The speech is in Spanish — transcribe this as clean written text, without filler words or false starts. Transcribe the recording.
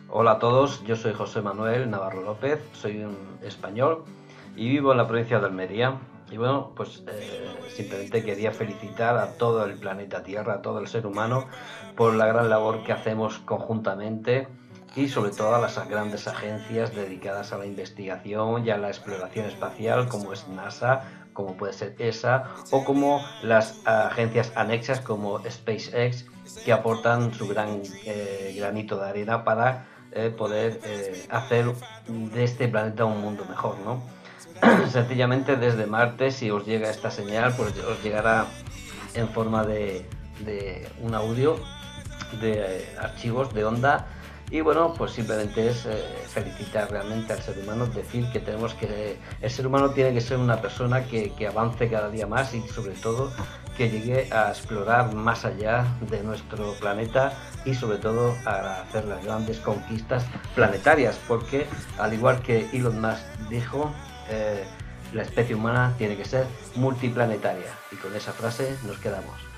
Hola a todos, yo soy José Manuel Navarro López, soy un español y vivo en la provincia de Almería. Y bueno, pues simplemente quería felicitar a todo el planeta Tierra, a todo el ser humano, por la gran labor que hacemos conjuntamente y sobre todo a las grandes agencias dedicadas a la investigación y a la exploración espacial, como es NASA, como puede ser ESA, o como las agencias anexas como SpaceX, que aportan su gran granito de arena para poder hacer de este planeta un mundo mejor, ¿no? Sencillamente desde Marte, si os llega esta señal, pues os llegará en forma de un audio, de archivos de onda. Y bueno, pues simplemente es felicitar realmente al ser humano, decir que tenemos que, el ser humano tiene que ser una persona que avance cada día más y sobre todo que llegue a explorar más allá de nuestro planeta y sobre todo a hacer las grandes conquistas planetarias, porque al igual que Elon Musk dijo, la especie humana tiene que ser multiplanetaria, y con esa frase nos quedamos.